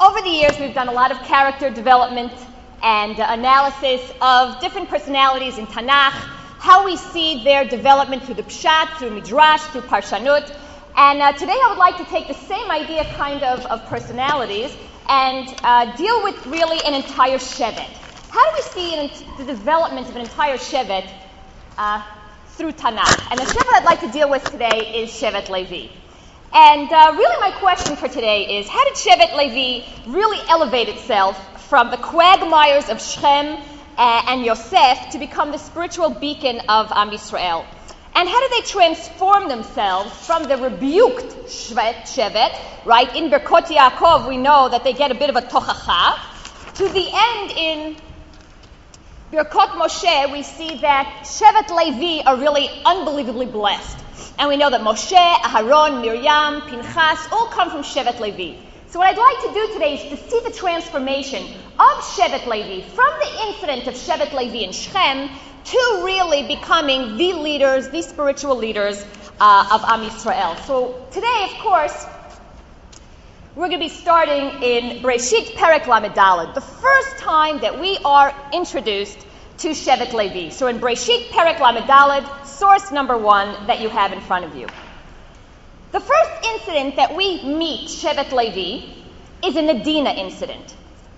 Over the years, we've done a lot of character development and analysis of different personalities in Tanakh, how we see their development through the Pshat, through Midrash, through Parshanut. And today I would like to take the same idea of personalities and deal with really an entire Shevet. How do we see the development of an entire Shevet through Tanakh? And the Shevet I'd like to deal with today is Shevet Levi. And really my question for today is, how did Shevet Levi really elevate itself from the quagmires of Shechem and Yosef to become the spiritual beacon of Am Yisrael? And how did they transform themselves from the rebuked Shevet, right? In Birkot Yaakov, we know that they get a bit of a tochacha. To the end in Birkot Moshe, we see that Shevet Levi are really unbelievably blessed. And we know that Moshe, Aharon, Miriam, Pinchas all come from Shevet Levi. So what I'd like to do today is to see the transformation of Shevet Levi from the incident of Shevet Levi and Shechem to really becoming the leaders, the spiritual leaders of Am Yisrael. So today, of course, we're going to be starting in Breshit Perek Lamed Daled, the first time that we are introduced to Shevet Levi. So in Breshit Perek Lamed Daled, source number 1 that you have in front of you. The first incident that we meet Shevet Levi is an Adina incident.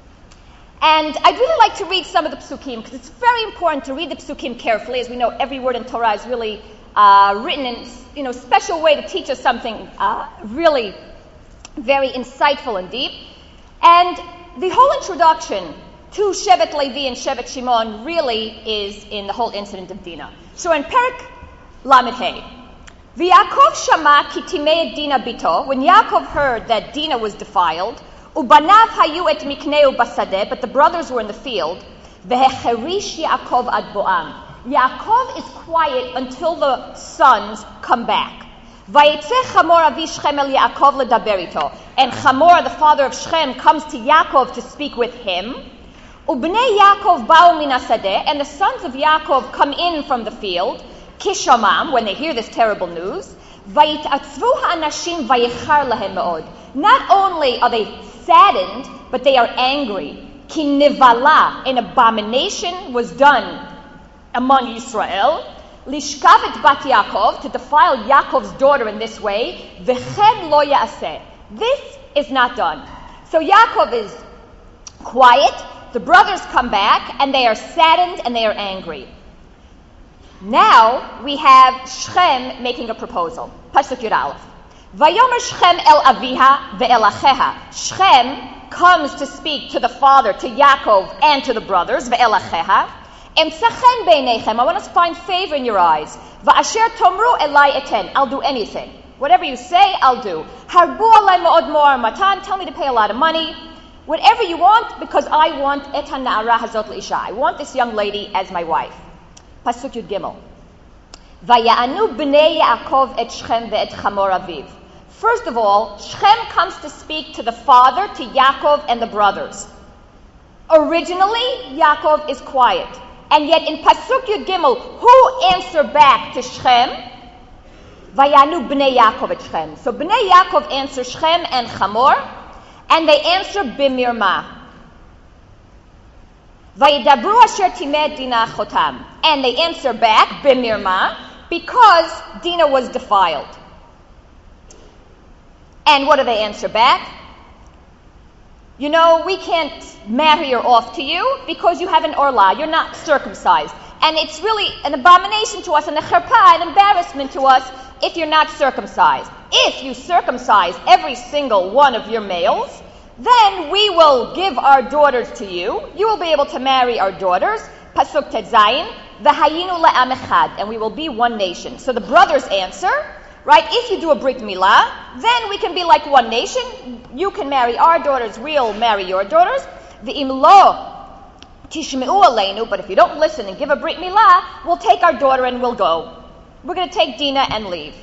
And I'd really like to read some of the psukim, because it's very important to read the psukim carefully. As we know, every word in Torah is really written in a special way to teach us something really very insightful and deep. And the whole introduction to Shevet Levi and Shevet Shimon really is in the whole incident of Dinah. So in Perek Lamed Hey, V'Yaakov shama ki timei Dinah bito, when Yaakov heard that Dinah was defiled, Ubanav hayu et mikneu basadeh, but the brothers were in the field. Vehecherish Yaakov ad boam. Yaakov is quiet until the sons come back. Vayetze Chamor avi Shechem el Yaakov ledaber ito. And Chamor, the father of Shechem, comes to Yaakov to speak with him. Ubnei Yaakov ba'u min hasadeh, and the sons of Yaakov come in from the field. Kishamam, when they hear this terrible news. Vayitatzu ha'anashim vayichar lahem me'od. Not only are they saddened, but they are angry. Ki nivala, an abomination was done among Yisrael. Lishkavet bat Yaakov, to defile Yaakov's daughter in this way. V'chen lo ya'aseh. This is not done. So Yaakov is quiet. The brothers come back, and they are saddened, and they are angry. Now we have Shechem making a proposal. Pasuk Yud Aleph. Vayomer Shechem el aviha ve'el acheha. Shechem comes to speak to the father, to Yaakov, and to the brothers. Ve'el acheha. Emsachen beinechem. I want to find favor in your eyes. Va'asher tomru elai eten. I'll do anything. Whatever you say, I'll do. Harbu alai ma'od mo'ar matan. Tell me to pay a lot of money. Whatever you want, because I want etan na'ara hazot l'isha. I want this young lady as my wife. Pasuk Yud Gimel. Vaya'anu b'nei Yaakov et Shechem ve'et Chamor aviv. First of all, Shechem comes to speak to the father, to Yaakov and the brothers. Originally, Yaakov is quiet. And yet in Pasuk Yud Gimel, who answered back to Shechem? Vaya'anu b'nei Yaakov et Shechem. So b'nei Yaakov answer Shechem and Chamor, and they answer b'mirma. Vayidabru asher timei Dinah chotam. And they answer back, b'mirma, because Dinah was defiled. And what do they answer back? You know, we can't marry her off to you because you have an orla. You're not circumcised. And it's really an abomination to us and a cherpa, an embarrassment to us if you're not circumcised. If you circumcise every single one of your males, then we will give our daughters to you. You will be able to marry our daughters. Pasuk Tet Zayin, v'hayinu le'am echad, and we will be one nation. So the brothers answer, right? If you do a brit milah, then we can be like one nation. You can marry our daughters, we'll marry your daughters. V'im lo tishmeu aleinu, but if you don't listen and give a brit milah, we'll take our daughter and we'll go. We're going to take Dinah and leave.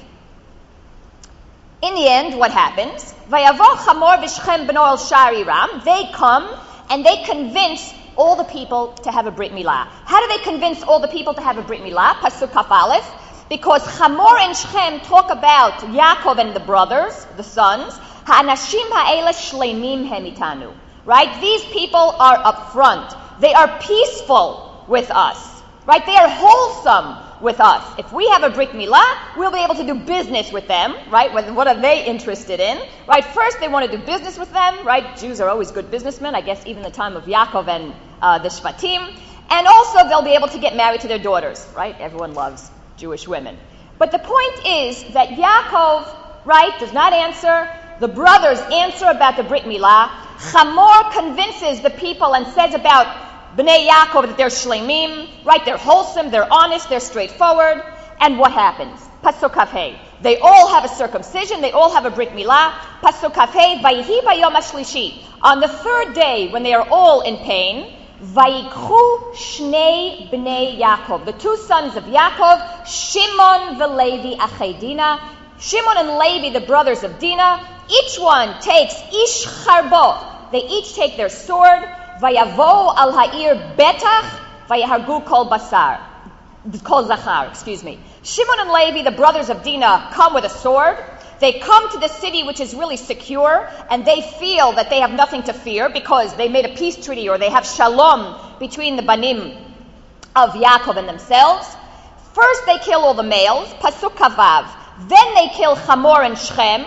In the end, what happens? Vayavo Chamor v'Shechem b'no el Shariram. They come and they convince all the people to have a Brit Milah. How do they convince all the people to have a Brit Milah? Pasuk Kaf Aleph. Because Chamor and Shechem talk about Yaakov and the brothers, the sons, Ha'anashim ha'ele shleimim hem itanu. Right? These people are upfront. They are peaceful with us. Right? They are wholesome with us. If we have a brit milah, we'll be able to do business with them, right? What are they interested in? Right? First, they want to do business with them, right? Jews are always good businessmen, I guess even the time of Yaakov and the Shvatim. And also, they'll be able to get married to their daughters, right? Everyone loves Jewish women. But the point is that Yaakov, right, does not answer. The brothers answer about the brit milah. Chamor convinces the people and says about Bnei Yaakov that they're shleimim, right? They're wholesome, they're honest, they're straightforward. And what happens? Pasuk Kafhei. They all have a circumcision, they all have a brit milah. Pasuk Kafhei, Vayihi bayom hashlishi. On the third day, when they are all in pain, Vayikhu shnei bnei Yaakov. The two sons of Yaakov, Shimon v'Levi achei Dina. Shimon and Levi, the brothers of Dina. Each one takes ish charbo. They each take their sword. Vayavo al ha'ir betach, vayahargu kol basar, kol zachar, excuse me. Shimon and Levi, the brothers of Dina, come with a sword. They come to the city which is really secure, and they feel that they have nothing to fear because they made a peace treaty or they have shalom between the banim of Yaakov and themselves. First they kill all the males, pasuk kavav. Then they kill Chamor and Shechem,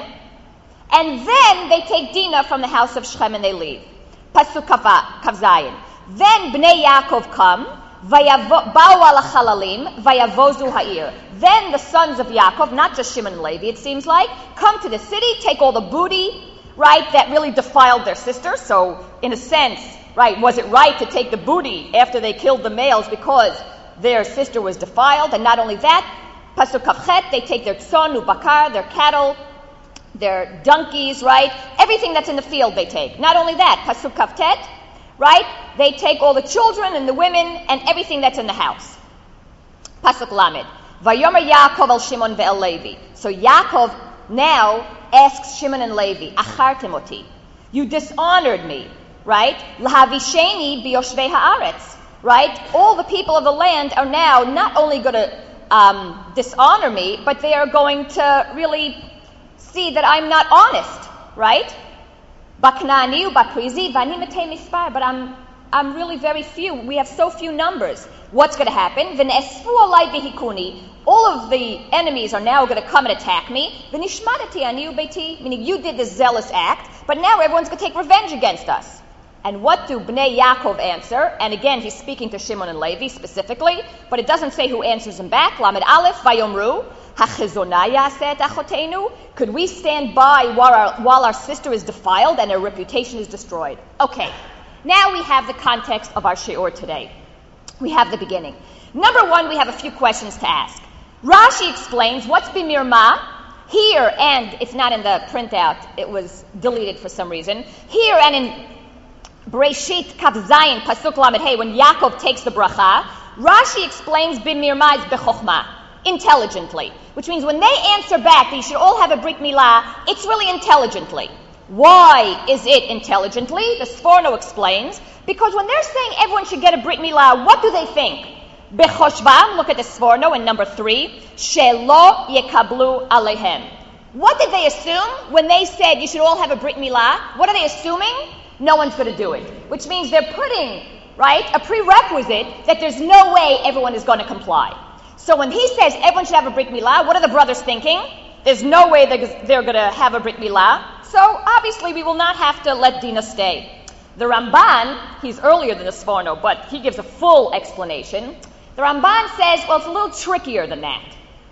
and then they take Dina from the house of Shechem and they leave. Pasuk Kavzayin. Then Bnei Yaakov come, ba'u al hachalalim, vayavozu ha'ir. Then the sons of Yaakov, not just Shimon and Levi, it seems like, come to the city, take all the booty, right, that really defiled their sister. So, in a sense, right, was it right to take the booty after they killed the males because their sister was defiled? And not only that, Pasuk Kavchet, they take their tzon ubakar, their cattle, their donkeys, right? Everything that's in the field they take. Not only that, Pasuk Kavtet, right? They take all the children and the women and everything that's in the house. Pasuk Lamed. Vayomer Yaakov el Shimon ve'el Levi. So Yaakov now asks Shimon and Levi, Achartem oti. You dishonored me, right? Lahavisheni biyoshvei haaretz, right? All the people of the land are now not only going to dishonor me, but they are going to really see that I'm not honest, right? Baknani ubakrizi vani metei mispar, but I'm really very few. We have so few numbers. What's going to happen? V'nesfu alai v'hikuni. All of the enemies are now going to come and attack me. V'nishmadati ani ubeiti, meaning you did this zealous act, but now everyone's going to take revenge against us. And what do Bnei Yaakov answer? And again, he's speaking to Shimon and Levi specifically, but it doesn't say who answers him back. Lamed Aleph, Vayomru, Hachizonah yaseh achotenu. Could we stand by while our sister is defiled and her reputation is destroyed? Okay, now we have the context of our shiur today. We have the beginning. Number one, we have a few questions to ask. Rashi explains what's bimirma here, and it's not in the printout, it was deleted for some reason. Here and in Breshit Kaf Zayin Pasuk Lamed Hey, when Yaakov takes the bracha, Rashi explains bimirma is bechokhmah, intelligently, which means when they answer back that you should all have a brit milah, it's really intelligently. Why is it intelligently? The Sforno explains, because when they're saying everyone should get a brit milah, what do they think? Bechoshvam, look at the Sforno in number 3, Shelo yekablu alehem. What did they assume when they said you should all have a brit milah? What are they assuming? No one's going to do it. Which means they're putting, right, a prerequisite that there's no way everyone is going to comply. So when he says everyone should have a brit milah, what are the brothers thinking? There's no way they're going to have a brit milah. So obviously we will not have to let Dina stay. The Ramban, he's earlier than the Sforno, but he gives a full explanation. The Ramban says, well, it's a little trickier than that.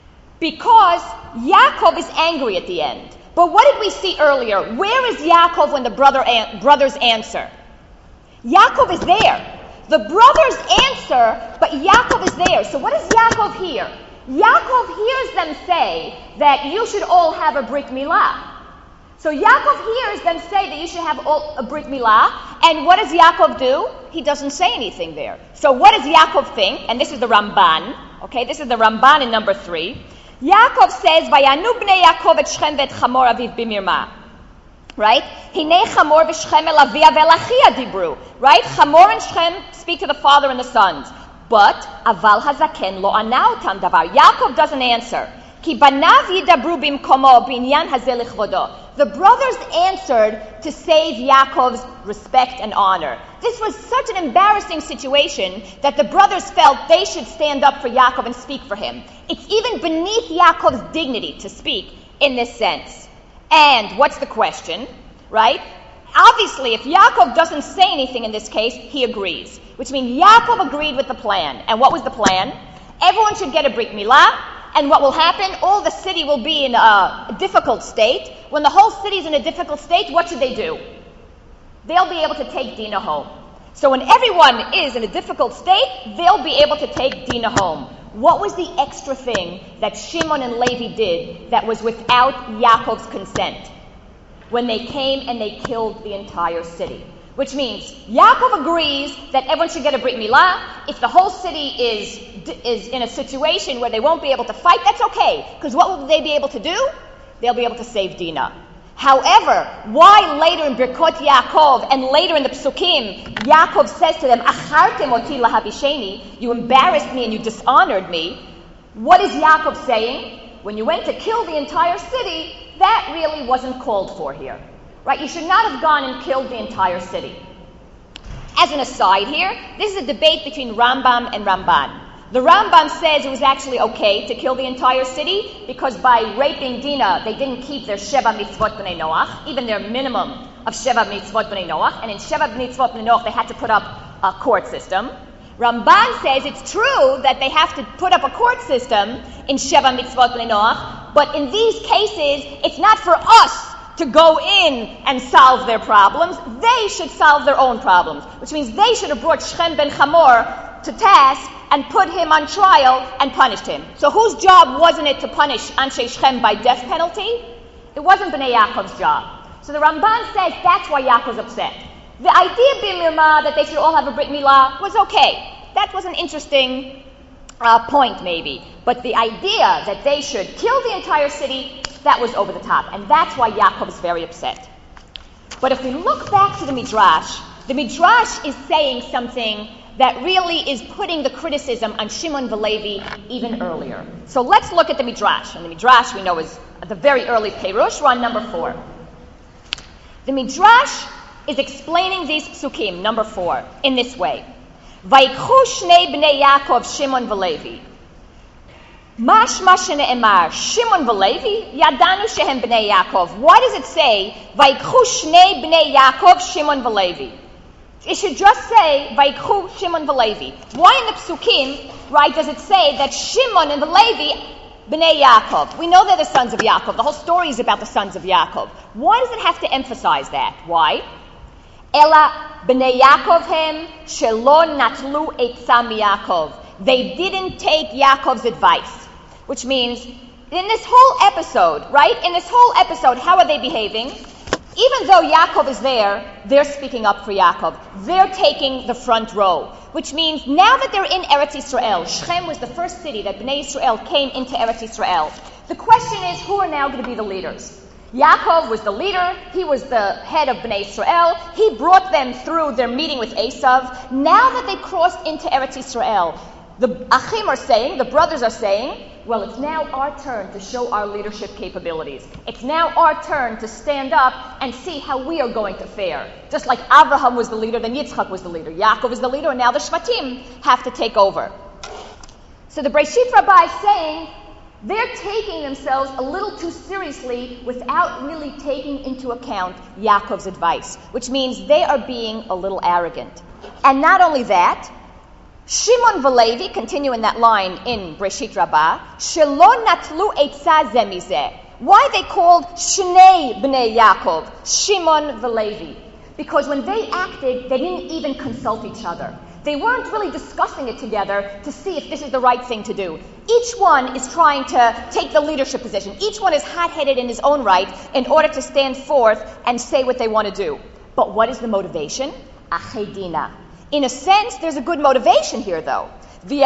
Because Yaakov is angry at the end. But what did we see earlier? Where is Yaakov when the brothers answer? Yaakov is there. The brothers answer, but Yaakov is there. So what does Yaakov hear? Yaakov hears them say that you should all have a brit milah. So Yaakov hears them say that you should have a brit milah. And what does Yaakov do? He doesn't say anything there. So what does Yaakov think? And this is the Ramban. Okay, this is the Ramban in number 3. Yaakov says, "Vayanu bnei Yaakov et Shechem ve'et Chamor aviv bimirma." Right? Hinei Chamor v'Shechem el avia ve'el achia dibru. Right? Chamor and Shechem speak to the father and the sons. But aval hazaken lo ana otam davar. Yaakov doesn't answer. Ki banav yidabru bimkomo binyan hazeh lichvodo. The brothers answered to save Yaakov's respect and honor. This was such an embarrassing situation that the brothers felt they should stand up for Yaakov and speak for him. It's even beneath Yaakov's dignity to speak in this sense. And what's the question, right? Obviously, if Yaakov doesn't say anything in this case, he agrees. Which means Yaakov agreed with the plan. And what was the plan? Everyone should get a Brit Milah. And what will happen? All the city will be in a difficult state. When the whole city is in a difficult state, what should they do? They'll be able to take Dinah home. So when everyone is in a difficult state, they'll be able to take Dinah home. What was the extra thing that Shimon and Levi did that was without Yaakov's consent? When they came and they killed the entire city. Which means Yaakov agrees that everyone should get a Brit Milah. If the whole city is in a situation where they won't be able to fight, that's okay. Because what will they be able to do? They'll be able to save Dinah. However, why later in Birkot Yaakov and later in the Psukim, Yaakov says to them, Achartem oti lahabisheni, you embarrassed me and you dishonored me. What is Yaakov saying? When you went to kill the entire city, that really wasn't called for here. Right? You should not have gone and killed the entire city. As an aside here, this is a debate between Rambam and Ramban. The Rambam says it was actually okay to kill the entire city because by raping Dinah, they didn't keep their Sheva Mitzvot B'nai Noach, even their minimum of Sheva Mitzvot B'nai Noach, and in Sheva Mitzvot B'nai Noach they had to put up a court system. Ramban says it's true that they have to put up a court system in Sheva Mitzvot B'nai Noach, but in these cases, it's not for us to go in and solve their problems. They should solve their own problems, which means they should have brought Shechem ben Hamor to task and put him on trial and punished him. So whose job wasn't it to punish Anshe Shechem by death penalty? It wasn't Bnei Yaakov's job. So the Ramban says that's why Yaakov's upset. The idea b'mirma that they should all have a Brit Milah was okay. That was an interesting point maybe. But the idea that they should kill the entire city, that was over the top. And that's why Yaakov is very upset. But if we look back to the Midrash is saying something that really is putting the criticism on Shimon Velevi even earlier. So let's look at the Midrash. And the Midrash we know is the very early Perush. We're on number 4. The Midrash is explaining these psukim, number 4, in this way. Vaikhu shnei bnei Yaakov Shimon Velevi. Mashma shene'emar Shimon Velevi yadanu shehem bnei Yaakov. Why does it say Vaikhu shnei bnei Yaakov Shimon Velevi? It should just say Vaikhu Shimon Velevi. Why in the psukim, right, does it say that Shimon and Velevi bnei Yaakov? We know they're the sons of Yaakov. The whole story is about the sons of Yaakov. Why does it have to emphasize that? Why? Ela bnei Yaakov hem shelo natlu etza miYaakov. They didn't take Yaakov's advice. Which means, in this whole episode, right? In this whole episode, how are they behaving? Even though Yaakov is there, they're speaking up for Yaakov. They're taking the front row. Which means, now that they're in Eretz Yisrael, Shechem was the first city that Bnei Yisrael came into Eretz Yisrael. The question is, who are now going to be the leaders? Yaakov was the leader. He was the head of Bnei Yisrael. He brought them through their meeting with Esav. Now that they crossed into Eretz Yisrael, the Achim are saying, the brothers are saying, well, it's now our turn to show our leadership capabilities. It's now our turn to stand up and see how we are going to fare. Just like Abraham was the leader, then Yitzchak was the leader. Yaakov is the leader, and now the Shvatim have to take over. So the Breshit Rabbah is saying, they're taking themselves a little too seriously without really taking into account Yaakov's advice, which means they are being a little arrogant. And not only that, Shimon Velevi, continue in that line in Breshit Rabbah, Shelo natlu etza ze mizeh. Why they called Shnei Bnei Yaakov, Shimon Velevi? Because when they acted, they didn't even consult each other. They weren't really discussing it together to see if this is the right thing to do. Each one is trying to take the leadership position. Each one is hot-headed in his own right in order to stand forth and say what they want to do. But what is the motivation? Achei Dinah. In a sense, there's a good motivation here, though. It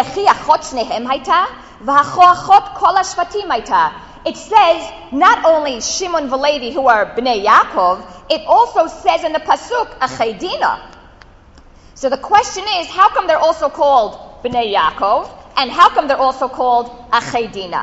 says not only Shimon Velevi, who are Bnei Yaakov, it also says in the pasuk Achei Dinah. So the question is, how come they're also called Bnei Yaakov, and how come they're also called Achei Dinah?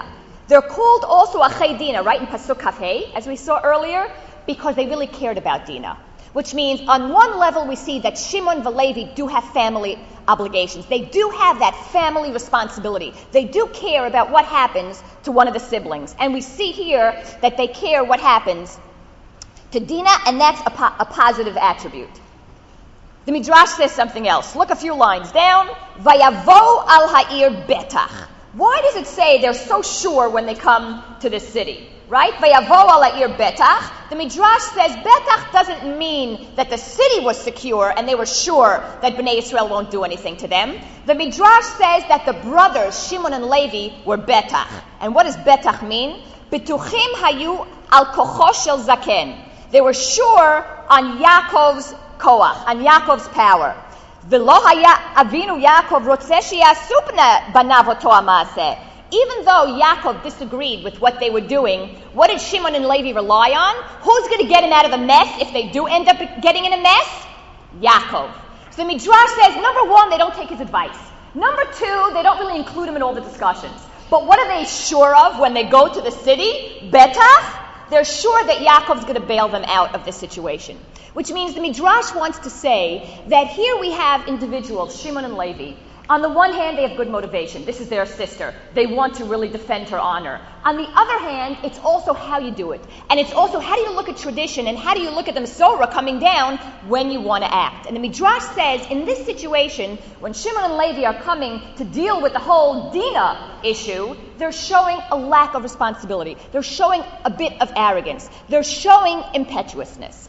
They're called also Achei Dina, right, in Pasuk Kaf Hei, as we saw earlier, because they really cared about Dina. Which means, on one level, we see that Shimon and Levi do have family obligations. They do have that family responsibility. They do care about what happens to one of the siblings. And we see here that they care what happens to Dina, and that's a positive attribute. The Midrash says something else. Look a few lines down. Vayavo al ha'ir betach. Why does it say they're so sure when they come to this city? Right? Vayavo al ha'ir betach. The Midrash says betach doesn't mean that the city was secure and they were sure that Bnei Yisrael won't do anything to them. The Midrash says that the brothers, Shimon and Levi, were betach. And what does betach mean? Betuchim hayu al kocho shel zaken. They were sure on Yaakov's koach, on Yaakov's power. V'lo haya avinu Yaakov rotzeh she'yasu bnei banav oto ha'maaseh. Even though Yaakov disagreed with what they were doing, what did Shimon and Levi rely on? Who's going to get him out of the mess if they do end up getting in a mess? Yaakov. So the Midrash says, number one, they don't take his advice. Number two, they don't really include him in all the discussions. But what are they sure of when they go to the city? Betach? They're sure that Yaakov's going to bail them out of this situation. Which means the Midrash wants to say that here we have individuals, Shimon and Levi. On the one hand, they have good motivation. This is their sister. They want to really defend her honor. On the other hand, it's also how you do it. And it's also how do you look at tradition and how do you look at the Masorah coming down when you want to act. And the Midrash says, in this situation, when Shimon and Levi are coming to deal with the whole Dina issue, they're showing a lack of responsibility. They're showing a bit of arrogance. They're showing impetuousness.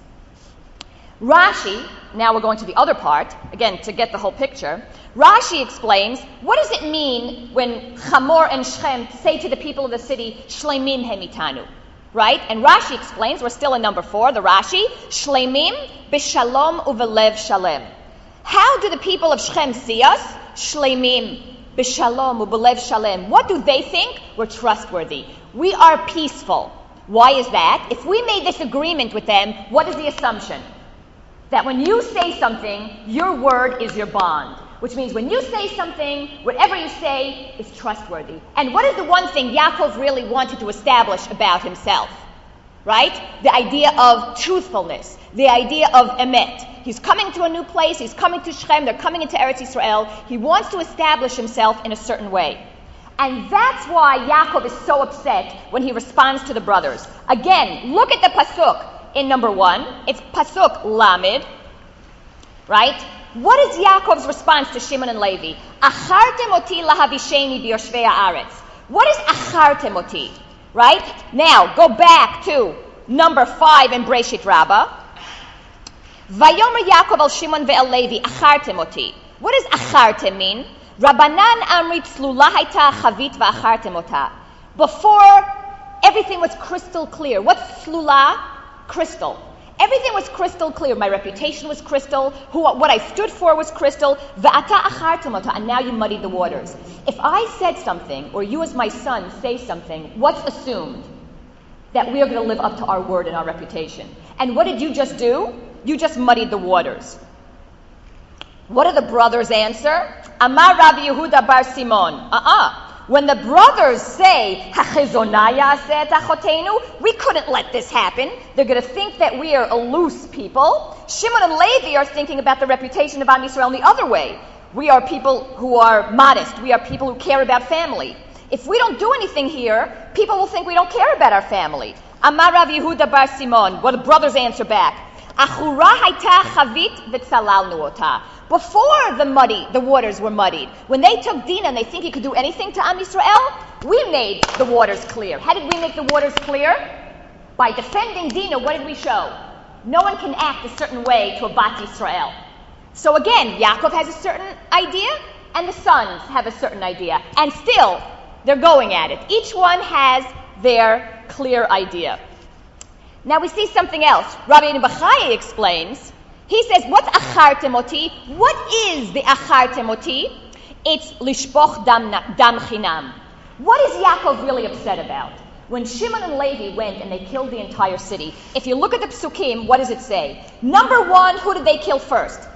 Rashi, now we're going to the other part, again, to get the whole picture. Rashi explains, what does it mean when Hamor and Shechem say to the people of the city, Shleimim hemitanu, right? And Rashi explains, we're still in number 4, the Rashi, Shleimim b'shalom uvelev shalem. How do the people of Shechem see us? Shleimim b'shalom uvelev shalem. What do they think? We're trustworthy. We are peaceful. Why is that? If we made this agreement with them, what is the assumption? That when you say something, your word is your bond. Which means when you say something, whatever you say is trustworthy. And what is the one thing Yaakov really wanted to establish about himself? Right? The idea of truthfulness. The idea of emet. He's coming to a new place. He's coming to Shechem. They're coming into Eretz Yisrael. He wants to establish himself in a certain way. And that's why Yaakov is so upset when he responds to the brothers. Again, look at the pasuk. In number 1, it's Pasuk Lamed, right? What is Yaakov's response to Shimon and Levi? Achartem oti lahavisheni b'yoshvei haaretz. What is achartem oti? Right? Now, go back to number 5 in Breshit Rabbah. Vayomer Yaakov al Shimon ve'el Levi, achartem oti. What does achartem mean? Rabbanan amrit tzlula hayta chavit va'achartem ota. Before, everything was crystal clear. What's tzlula? Crystal. Everything was crystal clear. My reputation was crystal. What I stood for was crystal. V'ata achartem ota, and now you muddied the waters. If I said something, or you as my son say something, what's assumed? That we are going to live up to our word and our reputation. And what did you just do? You just muddied the waters. What do the brothers answer? Amar Rabbi Yehuda bar Simon. When the brothers say, we couldn't let this happen. They're going to think that we are a loose people. Shimon and Levi are thinking about the reputation of Am Yisrael in the other way. We are people who are modest. We are people who care about family. If we don't do anything here, people will think we don't care about our family. Amar Rav Yehuda bar Simon. What the brothers answer back? Achura hayta chavit v'tzalalnu ota. Before the waters were muddied, when they took Dina and they think he could do anything to Am Yisrael, we made the waters clear. How did we make the waters clear? By defending Dina, what did we show? No one can act a certain way to a Bat Yisrael. So again, Yaakov has a certain idea, and the sons have a certain idea. And still, they're going at it. Each one has their clear idea. Now we see something else. Rabbi Bachai explains. He says, what's achartem oti? What is the achartem oti? It's lishpoch dam chinam. What is Yaakov really upset about? When Shimon and Levi went and they killed the entire city, if you look at the psukim, what does it say? Number 1, who did they kill first?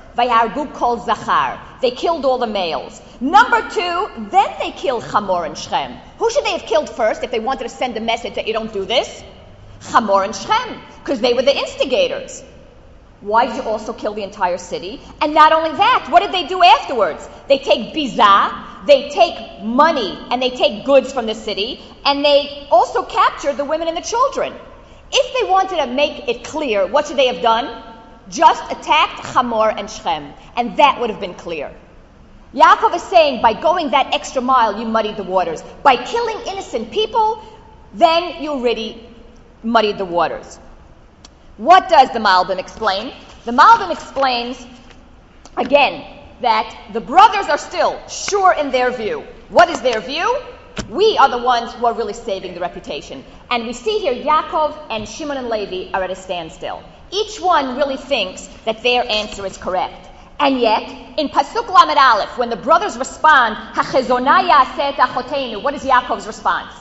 Vayargu kol zachar. They killed all the males. Number 2, then they killed Hamor and Shechem. Who should they have killed first if they wanted to send a message that you don't do this? Hamor and Shechem, because they were the instigators. Why did you also kill the entire city? And not only that, what did they do afterwards? They take bizah, they take money, and they take goods from the city, and they also capture the women and the children. If they wanted to make it clear, what should they have done? Just attacked Hamor and Shechem, and that would have been clear. Yaakov is saying, by going that extra mile, you muddied the waters. By killing innocent people, then you already muddied the waters. What does the Malbim explain? The Malbim explains, again, that the brothers are still sure in their view. What is their view? We are the ones who are really saving the reputation. And we see here Yaakov and Shimon and Levi are at a standstill. Each one really thinks that their answer is correct. And yet, in Pasuk Lamed Aleph, when the brothers respond, "Hachezonah ya'aseh et achotenu," what is Yaakov's response?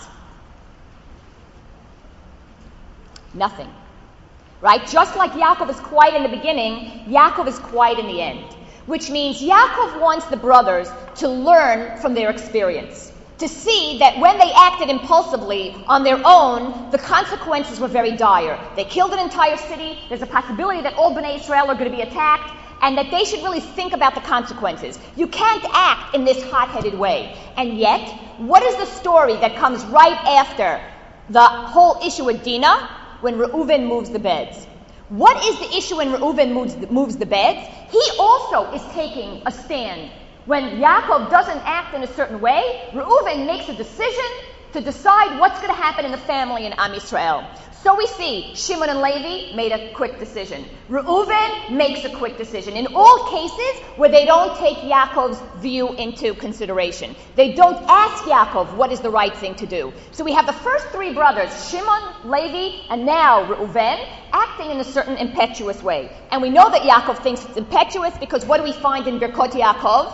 Nothing. Right? Just like Yaakov is quiet in the beginning, Yaakov is quiet in the end. Which means Yaakov wants the brothers to learn from their experience. To see that when they acted impulsively on their own, the consequences were very dire. They killed an entire city, there's a possibility that all Bnei Israel are going to be attacked, and that they should really think about the consequences. You can't act in this hot-headed way. And yet, what is the story that comes right after the whole issue with Dinah? When Reuven moves the beds. What is the issue when Reuven moves the beds? He also is taking a stand. When Yaakov doesn't act in a certain way, Reuven makes a decision to decide what's going to happen in the family in Am Yisrael. So we see Shimon and Levi made a quick decision. Reuven makes a quick decision. In all cases where they don't take Yaakov's view into consideration. They don't ask Yaakov what is the right thing to do. So we have the first 3 brothers, Shimon, Levi, and now Reuven, acting in a certain impetuous way. And we know that Yaakov thinks it's impetuous because what do we find in Birkot Yaakov?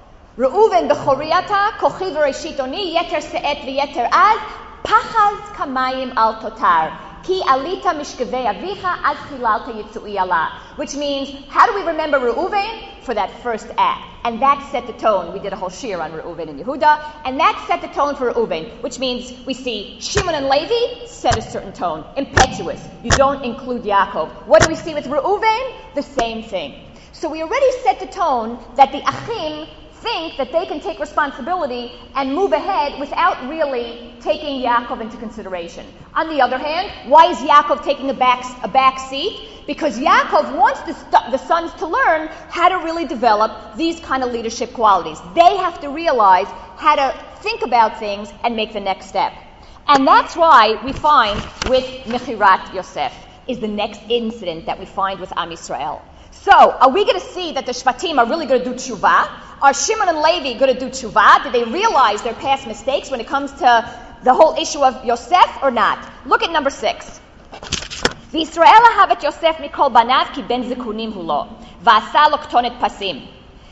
Reuven b'choriata, kochi v'reshitoni, yeter se'et v'yeter az, pachaz kamayim al totar. Ki alita mishkevei avicha az chilalta yitzu'i ala. Which means, how do we remember Reuven? For that first act. And that set the tone. We did a whole shir on Reuven and Yehuda. And that set the tone for Reuven. Which means we see Shimon and Levi set a certain tone. Impetuous. You don't include Yaakov. What do we see with Reuven? The same thing. So we already set the tone that the Achim think that they can take responsibility and move ahead without really taking Yaakov into consideration. On the other hand, why is Yaakov taking a back seat? Because Yaakov wants the sons to learn how to really develop these kind of leadership qualities. They have to realize how to think about things and make the next step. And that's why we find with Mechirat Yosef is the next incident that we find with Am Yisrael. So, are we going to see that the Shvatim are really going to do tshuva? Are Shimon and Levi going to do tshuva? Did they realize their past mistakes when it comes to the whole issue of Yosef or not? Look at number 6. V'Yisrael ahav Yosef mikol banav ki ben zikunim hu lo, v'asa lo ktonet pasim.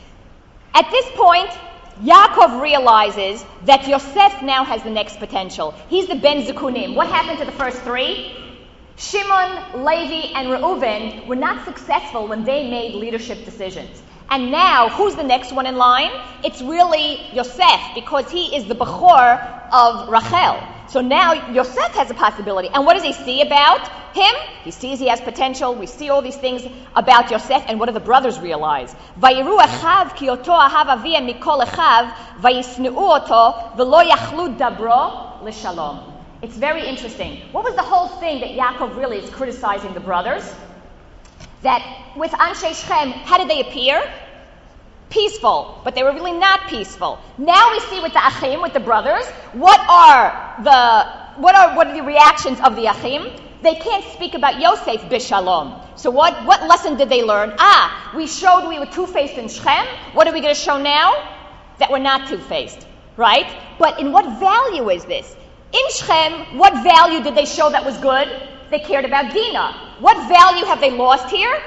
At this point, Yaakov realizes that Yosef now has the next potential. He's the ben zikunim. What happened to the first 3? Shimon, Levi, and Reuven were not successful when they made leadership decisions. And now, who's the next one in line? It's really Yosef, because he is the Bechor of Rachel. So now Yosef has a possibility. And what does he see about him? He sees he has potential. We see all these things about Yosef. And what do the brothers realize? Vayiru achav ki oto ahav aviyah mikol achav vayisneu oto v'lo yachlu dabro l'shalom. It's very interesting. What was the whole thing that Yaakov really is criticizing the brothers? That with Anshe Shechem, how did they appear? Peaceful, but they were really not peaceful. Now we see with the Achim, with the brothers, what are the reactions of the Achim? They can't speak about Yosef b'shalom. So what lesson did they learn? We showed we were two-faced in Shechem. What are we going to show now? That we're not two-faced, right? But in what value is this? In Shechem, what value did they show that was good? They cared about Dinah. What value have they lost here?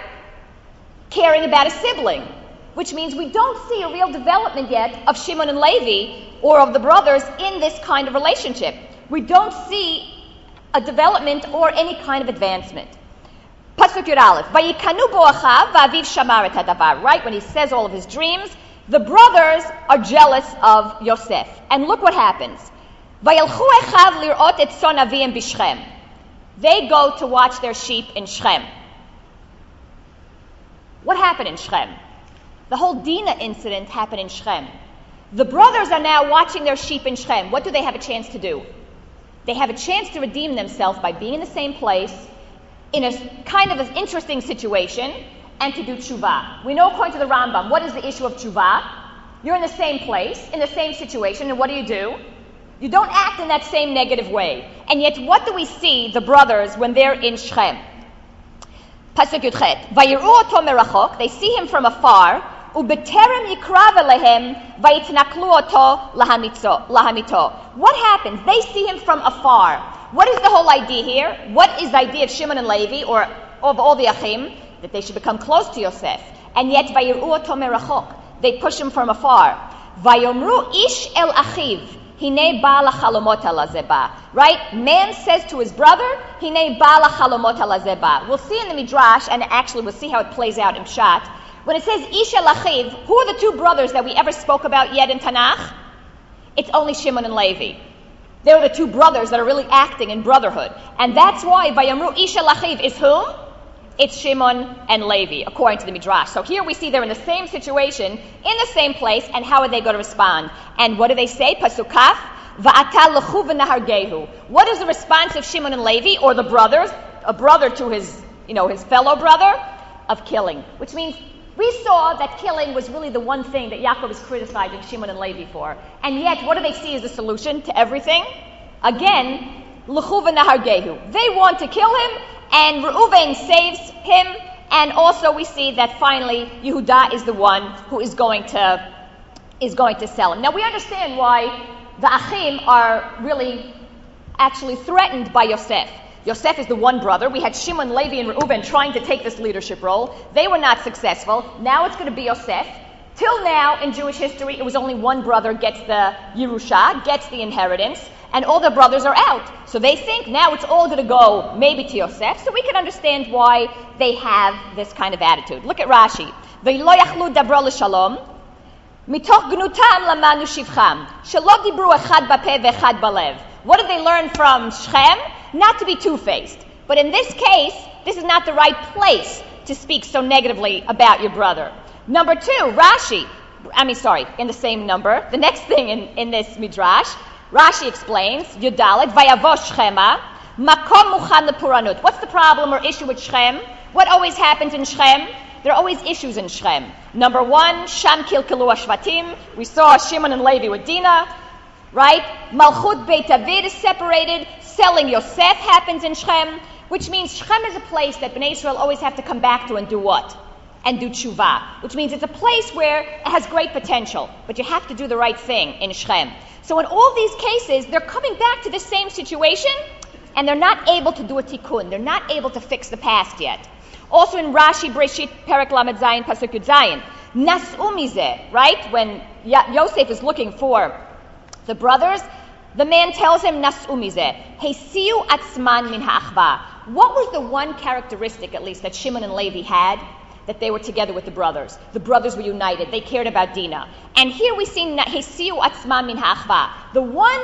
Caring about a sibling. Which means we don't see a real development yet of Shimon and Levi or of the brothers in this kind of relationship. We don't see a development or any kind of advancement. Pasuk Yud Aleph. Vayikanu bo achav va'aviv shamar et hadavar. Right, when he says all of his dreams, the brothers are jealous of Yosef. And look what happens. Vayelchu echav lirot et son avim b'Shechem. They go to watch their sheep in Shechem. What happened in Shechem? The whole Dinah incident happened in Shechem. The brothers are now watching their sheep in Shechem. What do they have a chance to do? They have a chance to redeem themselves by being in the same place, in a kind of an interesting situation, and to do tshuva. We know according to the Rambam, what is the issue of tshuva? You're in the same place, in the same situation, and what do? You don't act in that same negative way. And yet, what do we see the brothers when they're in Shechem? Pasuk Yudchet. Vayiru oto merachok. They see him from afar. Ubeterem yikrav elehem vayitnaklu oto lahamito. What happens? They see him from afar. What is the whole idea here? What is the idea of Shimon and Levi, or of all the Achim? That they should become close to Yosef. And yet, vayiru oto merachok. They push him from afar. Vayomru ish el achiv. Hine ba'al hachalomot alazeba. Right? Man says to his brother, Hine ba'al hachalomot alazeba. We'll see in the Midrash, and actually we'll see how it plays out in Pshat. When it says Ish el Achiv, who are the two brothers that we ever spoke about yet in Tanakh? It's only Shimon and Levi. They're the two brothers that are really acting in brotherhood. And that's why Vayamru Ish el Achiv is whom? It's Shimon and Levi, according to the Midrash. So here we see they're in the same situation, in the same place, and how are they going to respond? And what do they say? Pasuk Kaf, Va'ata lechu v'nahargehu. What is the response of Shimon and Levi, or the brothers, a brother to his fellow brother? Of killing. Which means we saw that killing was really the one thing that Yaakov is criticizing Shimon and Levi for. And yet, what do they see as the solution to everything? Again, lechu v'nahargehu. They want to kill him, and Reuven saves him, and also we see that finally Yehuda is the one who is going to sell him. Now we understand why the Achim are really actually threatened by Yosef. Yosef is the one brother. We had Shimon, Levi, and Reuven trying to take this leadership role. They were not successful. Now it's going to be Yosef. Till now in Jewish history, it was only one brother gets the Yerusha, gets the inheritance, and all the brothers are out. So they think now it's all going to go maybe to Yosef. So we can understand why they have this kind of attitude. Look at Rashi. Ve'lo yachlu dabro l'shalom mitoch gnutam lamanu shivcham shelo dibru echad bapeh ve'echad balev. What did they learn from Shechem? Not to be two-faced. But in this case, this is not the right place to speak so negatively about your brother. Number two, in the same number, the next thing in this Midrash, Rashi explains, Yudalet, Vayavo Shechema, Makom Muchan Lepuranut. What's the problem or issue with Shechem? What always happens in Shechem? There are always issues in Shechem. Number one, Sham Kilkelu Ashvatim. We saw Shimon and Levi with Dinah, right? Malchut Beit David is separated. Selling Yosef happens in Shechem, which means Shechem is a place that Bnei Israel always have to come back to and do what? And do tshuva, which means it's a place where it has great potential, but you have to do the right thing in Shechem. So in all these cases, they're coming back to the same situation, and they're not able to do a tikkun. They're not able to fix the past yet. Also in Rashi, Breshit, Perek Lamed Zayin, Pasuk Yud Zayin, Nas'u mizeh, right? When Yosef is looking for the brothers, the man tells him, Nas'u mizeh, Heisiu atzman min ha'achva. What was the one characteristic, at least, that Shimon and Levi had? That they were together with the brothers. The brothers were united. They cared about Dinah. And here we see Hesiu atzma min ha'achva. The one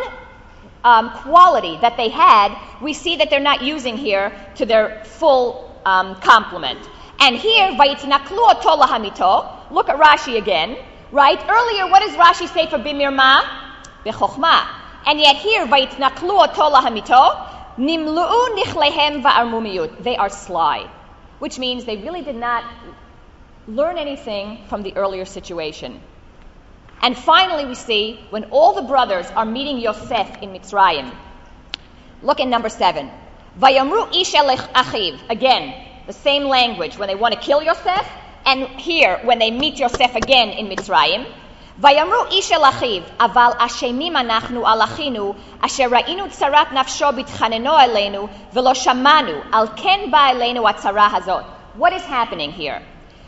quality that they had, we see that they're not using here to their full complement. And here, vayitnaklu oto lahamito. Look at Rashi again, right? Earlier, what does Rashi say for bimirma? Bechokhma. And yet here, vayitnaklu oto lahamito, nimlu'u nichlehem va'armumiyut. They are sly. Which means they really did not learn anything from the earlier situation. And finally we see, when all the brothers are meeting Yosef in Mitzrayim, look at number 7. Vayamru ish el achiv. Again, the same language when they want to kill Yosef, and here when they meet Yosef again in Mitzrayim. Vayamru ish el achiv, aval ashemim anachnu al achinu, asher ra'inu tzarat nafsho bitchaneno aleinu, velo shamanu, al ken ba aleinu atzara hazot. What is happening here?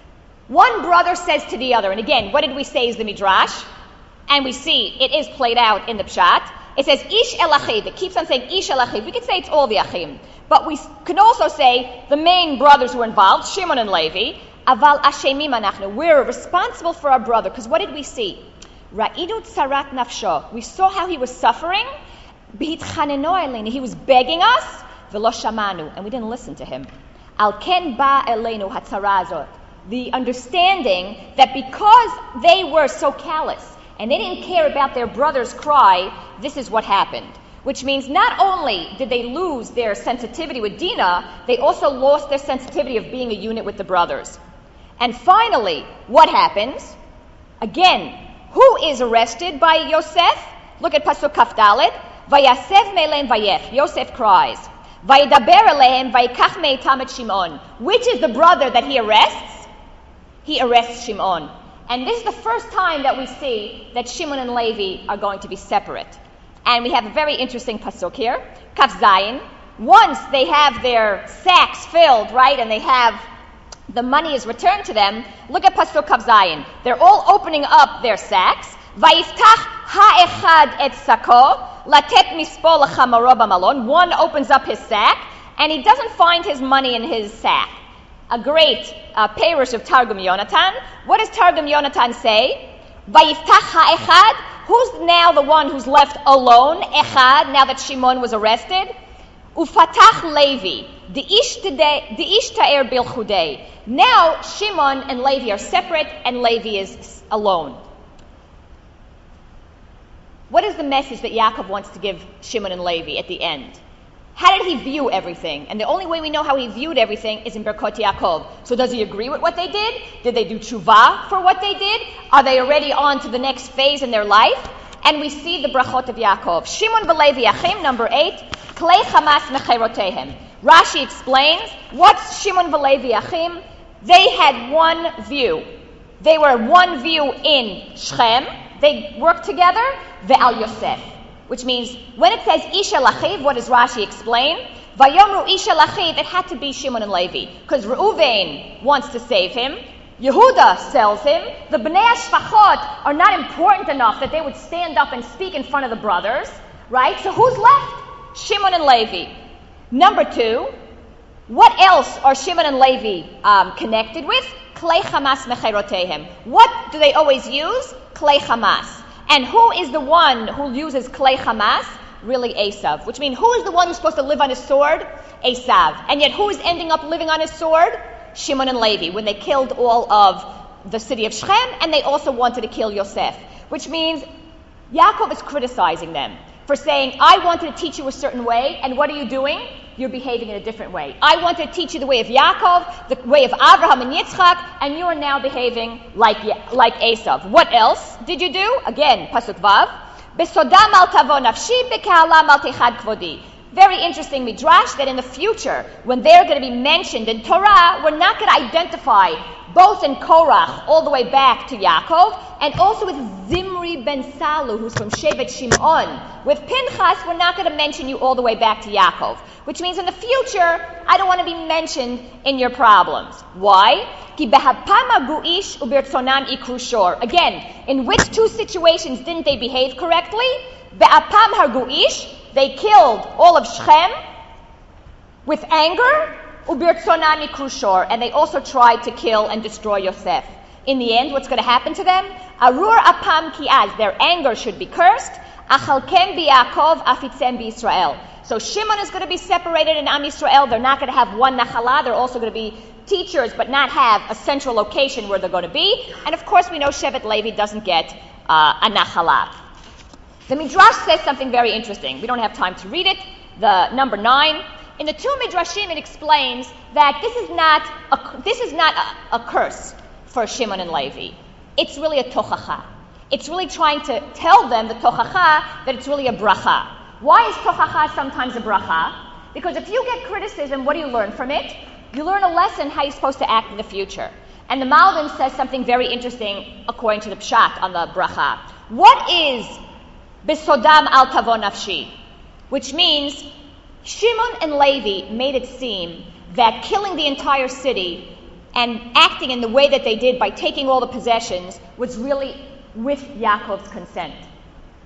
One brother says to the other, and again, what did we say is the Midrash? And we see it is played out in the Pshat. It says ish el achiv. It keeps on saying ish el achiv. We could say it's all the achim, but we can also say the main brothers who were involved, Shimon and Levi. Aval ashemim anachnu. We're responsible for our brother, because what did we see? Ra'inu tsarat nafsho. We saw how he was suffering. B'hitchaneno eleinu. He was begging us. V'lo shamanu, and we didn't listen to him. Al ken ba eleinu hatzara azot. The understanding that because they were so callous and they didn't care about their brother's cry, this is what happened. Which means not only did they lose their sensitivity with Dinah, they also lost their sensitivity of being a unit with the brothers. And finally, what happens? Again, who is arrested by Yosef? Look at Pasuk Kaf Dalet. Vayasev me'eleim vayef. Yosef cries. Vayidaber elehem vayikach me'itam et Shimon. Which is the brother that he arrests? He arrests Shimon. And this is the first time that we see that Shimon and Levi are going to be separate. And we have a very interesting pasuk here. Kaf Zayin. Once they have their sacks filled, right, and they have the money is returned to them, look at pasuk Kaf Zayin. They're all opening up their sacks. Vayiftach ha'echad et sako latet mispo l'chamaro b'malon. One opens up his sack, and he doesn't find his money in his sack. A great parish of Targum Yonatan. What does Targum Yonatan say? Vayiftach ha'echad. Who's now the one who's left alone? Echad, now that Shimon was arrested. Ufatach Levi. The ish ta'er bilchudei. Now Shimon and Levi are separate, and Levi is alone. What is the message that Yaakov wants to give Shimon and Levi at the end? How did he view everything? And the only way we know how he viewed everything is in Berkot Yaakov. So does he agree with what they did? Did they do tshuva for what they did? Are they already on to the next phase in their life? And we see the brachot of Yaakov. Shimon v'Levi Achim, number 8. Klei Hamas mecherotehem. Rashi explains, what's Shimon v'Levi Achim? They had one view. They were one view in Shechem. They worked together. Ve'al Yosef. Which means, when it says Isha Lachiv, what does Rashi explain? Vayomru Isha Lachiv, it had to be Shimon and Levi. Because Reuven wants to save him. Yehuda sells him. The Bnei HaShfachot are not important enough that they would stand up and speak in front of the brothers. Right? So who's left? Shimon and Levi. Number 2, what else are Shimon and Levi connected with? Klei Hamas mecherotehem. What do they always use? Klei Hamas. And who is the one who uses Klei Hamas? Really Esav. Which means, who is the one who's supposed to live on his sword? Esav. And yet who is ending up living on his sword? Shimon and Levi, when they killed all of the city of Shechem, and they also wanted to kill Yosef. Which means, Yaakov is criticizing them for saying, I wanted to teach you a certain way, and what are you doing? You're behaving in a different way. I wanted to teach you the way of Yaakov, the way of Abraham and Yitzchak, and you are now behaving like Esav. What else did you do? Again, Pasuk Vav. Besodam al tavo nafshi, bekahalam al techad kvodi. Very interesting midrash that in the future, when they're going to be mentioned in Torah, we're not going to identify both in Korach all the way back to Yaakov, and also with Zimri ben Salu, who's from Shevet Shimon. With Pinchas, we're not going to mention you all the way back to Yaakov. Which means in the future, I don't want to be mentioned in your problems. Why? Again, in which two situations didn't they behave correctly? Be'apam harguish, they killed all of Shechem with anger, ubirtzonan ikrushor, and they also tried to kill and destroy Yosef. In the end, what's going to happen to them? Arur apam kiaz, their anger should be cursed. Achalkem bi'Yaakov afitzem bi'Yisrael. So Shimon is going to be separated in Am Yisrael. They're not going to have one nachala. They're also going to be teachers, but not have a central location where they're going to be. And of course, we know Shevet Levi doesn't get a nachala. The Midrash says something very interesting. We don't have time to read it. The number 9. In the 2 Midrashim, it explains that this is not a curse for Shimon and Levi. It's really a tochacha. It's really trying to tell them, the tochacha, that it's really a bracha. Why is tochacha sometimes a bracha? Because if you get criticism, what do you learn from it? You learn a lesson how you're supposed to act in the future. And the Malvin says something very interesting according to the Pshat on the bracha. What is besodam al tavo nafshi? Which means Shimon and Levi made it seem that killing the entire city and acting in the way that they did by taking all the possessions was really with Yaakov's consent.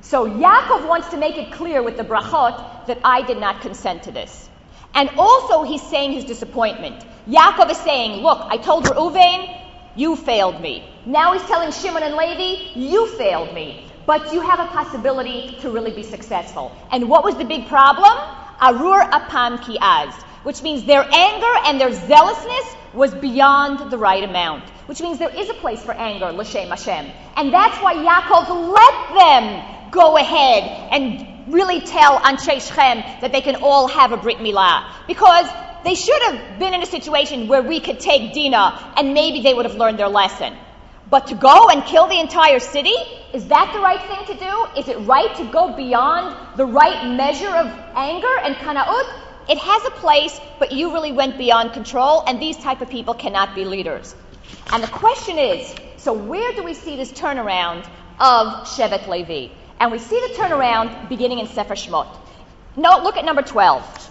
So Yaakov wants to make it clear with the brachot that I did not consent to this. And also he's saying his disappointment. Yaakov is saying, look, I told Reuven, you failed me. Now he's telling Shimon and Levi, you failed me. But you have a possibility to really be successful. And what was the big problem? Arur apam ki az, which means their anger and their zealousness was beyond the right amount. Which means there is a place for anger, l'shem Hashem. And that's why Yaakov let them go ahead and really tell Anshe Shechem that they can all have a Brit Milah. Because they should have been in a situation where we could take Dinah and maybe they would have learned their lesson. But to go and kill the entire city, is that the right thing to do? Is it right to go beyond the right measure of anger and kana'ut? It has a place, but you really went beyond control, and these type of people cannot be leaders. And the question is, so where do we see this turnaround of Shevet Levi? And we see the turnaround beginning in Sefer Shmot. No, look at number 12.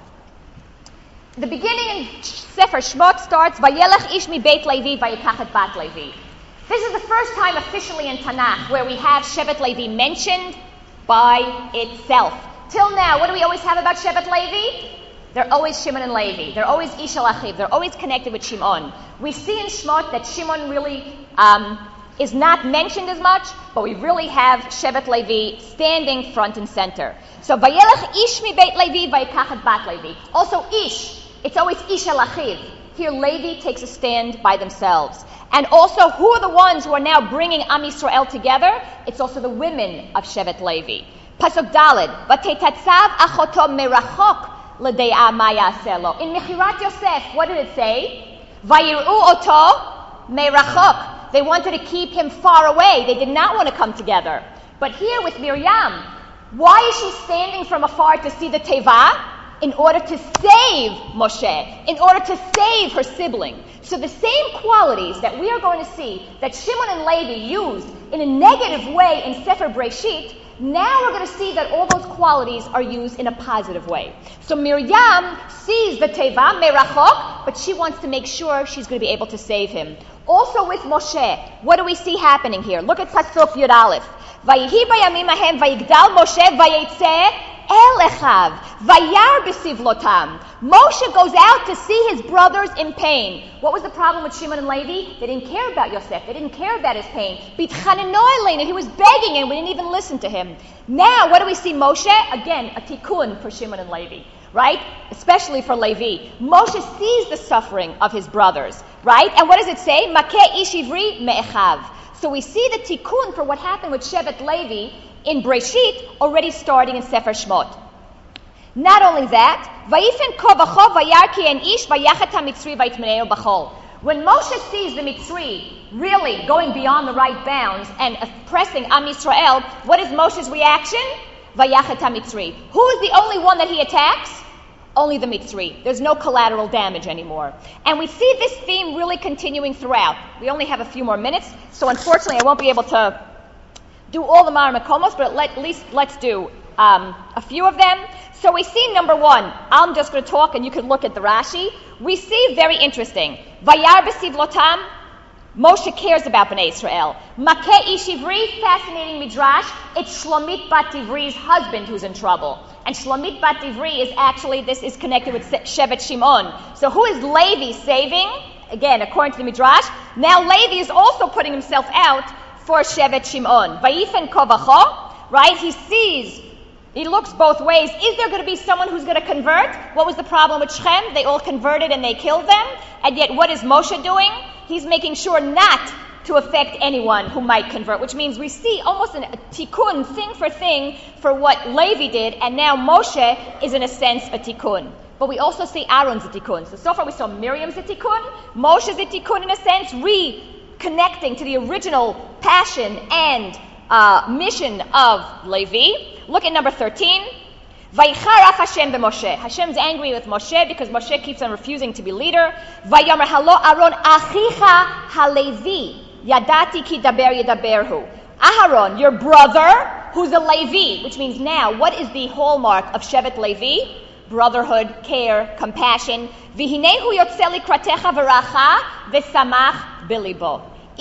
The beginning in Sefer Shmot starts, Vayelech ish mi beit Levi vayikach et bat Levi. This is the first time officially in Tanakh where we have Shevet Levi mentioned by itself. Till now, what do we always have about Shevet Levi? They're always Shimon and Levi. They're always Ish al Achiv. They're always connected with Shimon. We see in Shmot that Shimon really is not mentioned as much, but we really have Shevet Levi standing front and center. So, Vayelech ish mi beit Levi vayikach et bat Levi. Also, Ish. It's always Ish al Achiv. Here, Levi takes a stand by themselves. And also, who are the ones who are now bringing Am Yisrael together? It's also the women of Shevet Levi. Pasuk Daled, Vatetatzav achoto merachok l'de'a ma yaseh lo. In Mechirat Yosef, what did it say? Vayir'u oto merachok. They wanted to keep him far away. They did not want to come together. But here with Miriam, why is she standing from afar to see the teva? In order to save Moshe, in order to save her sibling. So the same qualities that we are going to see that Shimon and Levi used in a negative way in Sefer Breshit, now we're going to see that all those qualities are used in a positive way. So Miriam sees the teva, merachok, but she wants to make sure she's going to be able to save him. Also with Moshe, what do we see happening here? Look at Pasuk Yud Aleph. Vayihi bayamim ahem vayigdal Moshe vayetzeh El Echav, Vayar B'Sivlotam. Moshe goes out to see his brothers in pain. What was the problem with Shimon and Levi? They didn't care about Yosef. They didn't care about his pain. B'Tchaneno Elena, he was begging and we didn't even listen to him. Now, what do we see Moshe? Again, a tikkun for Shimon and Levi, right? Especially for Levi. Moshe sees the suffering of his brothers, right? And what does it say? Makeh ish ivri me'echav. So we see the tikkun for what happened with Shevet Levi in Breshit, already starting in Sefer Shmot. Not only that, Vayifen ko v'cho vayarki en ish vayachet ha-Mitzri vayitmeneo b'chol. When Moshe sees the Mitzri really going beyond the right bounds and oppressing Am Yisrael, what is Moshe's reaction? Vayachet ha-Mitzri. Who is the only one that he attacks? Only the Mitzri. There's no collateral damage anymore. And we see this theme really continuing throughout. We only have a few more minutes, so unfortunately I won't be able to do all the Mar Makomos, but at least let's do a few of them. So we see number one, I'm just going to talk and you can look at the Rashi. We see very interesting. Vayar b'sivlotam, Moshe cares about Bnei Israel. Makeh ish ivri, fascinating midrash. It's Shlomit bat Ivri's husband who's in trouble. And Shlomit bat Ivri is actually, this is connected with Shevet Shimon. So who is Levi saving? Again, according to the midrash. Now Levi is also putting himself out for Shevet Shimon. Vayifen ko v'cho, right? He sees, he looks both ways. Is there going to be someone who's going to convert? What was the problem with Shechem? They all converted and they killed them. And yet what is Moshe doing? He's making sure not to affect anyone who might convert, which means we see almost a tikkun, thing for thing, for what Levi did, and now Moshe is in a sense a tikkun. But we also see Aaron's a tikkun. So far we saw Miriam's a tikkun, Moshe's a tikkun in a sense, reconnecting to the original passion and mission of Levi. Look at number 13. Vayicharaf Hashem b'Moshe. Hashem's angry with Moshe because Moshe keeps on refusing to be leader. Vayomer halo Aaron achicha halevi yadati ki daber yedaberhu. Aharon, your brother, who's a Levi, which means now, what is the hallmark of Shevet Levi? Brotherhood, care, compassion. V'hinehu yotze likratecha v'racha v'samach bilibo.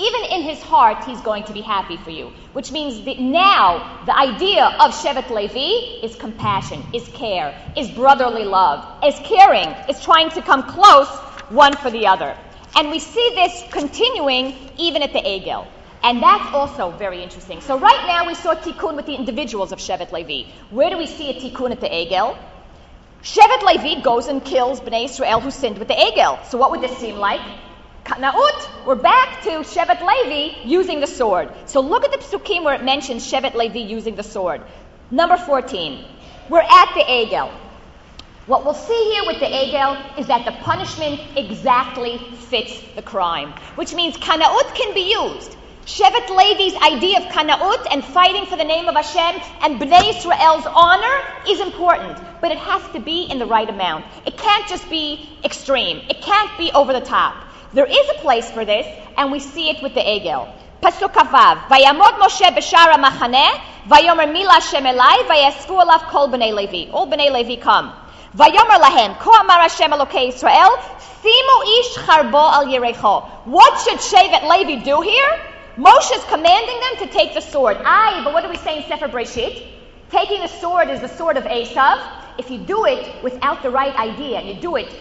even in his heart, he's going to be happy for you. Which means that now the idea of Shevet Levi is compassion, is care, is brotherly love, is caring, is trying to come close one for the other. And we see this continuing even at the Egel. And that's also very interesting. So right now we saw tikkun with the individuals of Shevet Levi. Where do we see a tikkun at the Egel? Shevet Levi goes and kills Bnei Israel who sinned with the Egel. So what would this seem like? Katnaut. We're back to Shevet Levi using the sword. So look at the psukim where it mentions Shevet Levi using the sword. Number 14. We're at the Egel. What we'll see here with the Egel is that the punishment exactly fits the crime, which means Kanaut can be used. Shevet Levi's idea of Kanaut and fighting for the name of Hashem and Bnei Israel's honor is important, but it has to be in the right amount. It can't just be extreme. It can't be over the top. There is a place for this, and we see it with the Egel. Pasuk Kavav, Vayamod Moshe b'shara machaneh, Vayomer mila Hashem elai, Vayasfu alav kol Bnei Levi. All Bnei Levi come. Vayomer lahem, Ko amar Hashem Elokei Israel, Simu ish charbo al Yerecho. What should Shevet Levi do here? Moshe is commanding them to take the sword. But what do we say in Sefer Breshit? Taking the sword is the sword of Esav. If you do it without the right idea, and you do it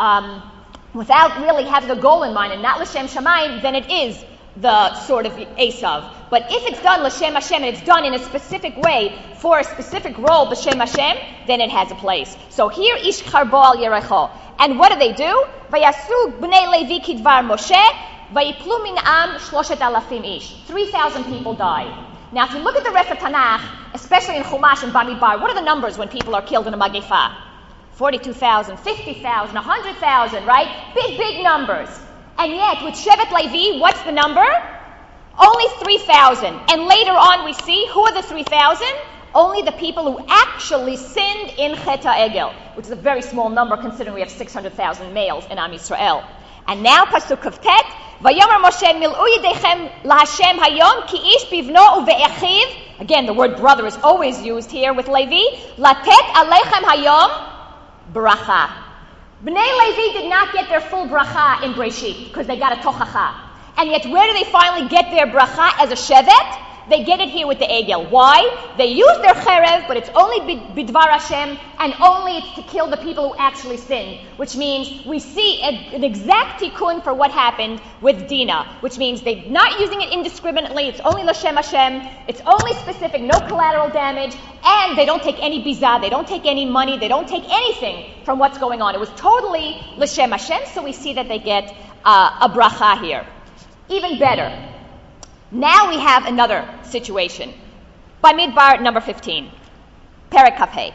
without really having a goal in mind, and not L'Shem Shamayim, then it is the sword of Esav. But if it's done L'Shem Hashem, and it's done in a specific way, for a specific role, B'Shem Hashem, then it has a place. So here, Ish Charbo al Yerecho. And what do? Vayasu B'nei Levi kidvar Moshe, Vayiplu min am 3,000 ish. 3,000 people died. Now, if you look at the Ref Tanakh, especially in Chumash and Bamidbar, what are the numbers when people are killed in a Magifa? 42,000, 50,000, 100,000, right? Big, big numbers. And yet, with Shevet Levi, what's the number? Only 3,000. And later on, we see, who are the 3,000? Only the people who actually sinned in Chet HaEgel, which is a very small number considering we have 600,000 males in Am Yisrael. And now, Pasuk Kavtet, Vayomer Moshe mil'u yidechem laHashem hayom ki ish bivno uve'echiv. Again, the word brother is always used here with Levi. Latet alechem hayom bracha. Bnei Levi did not get their full bracha in Breshit because they got a tochacha. And yet, where do they finally get their bracha as a shevet? They get it here with the Egel. Why? They use their cherev, but it's only bidvar Hashem, and only it's to kill the people who actually sinned. Which means we see an exact tikkun for what happened with Dinah. Which means they're not using it indiscriminately. It's only l'shem Hashem. It's only specific, no collateral damage, and they don't take any bizah. They don't take any money. They don't take anything from what's going on. It was totally l'shem Hashem. So we see that they get a bracha here. Even better. Now we have another situation. Bamidbar number 15. Perek Kafhei.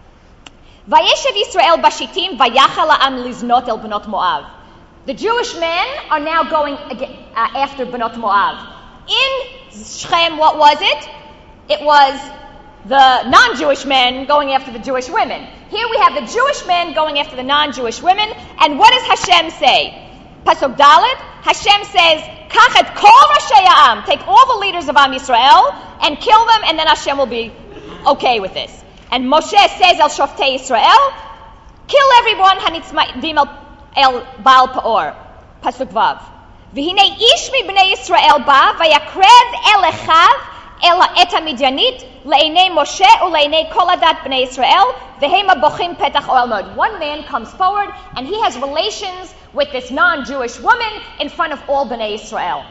Vayeshev Yisrael bashitim vayachal ha'am liznot el bnot Moav. The Jewish men are now going after bnot Moav. In Shechem, what was it? It was the non-Jewish men going after the Jewish women. Here we have the Jewish men going after the non-Jewish women. And what does Hashem say? Pasuk Dalet, Hashem says, Kach et kol rashei ha'am, take all the leaders of Am Yisrael and kill them, and then Hashem will be okay with this. And Moshe says El Shoftei Yisrael, kill everyone hanitzmadim el Baal Peor. Pasuk Vav. V'hinei ish mi bnei Yisrael ba vayakrev el echav el ha'et hamidyanit le'enei Moshe ule'enei kol adat bnei Yisrael v'hema bochim petach oel mod. One man comes forward and he has relations with this non-Jewish woman in front of all Bnei Israel.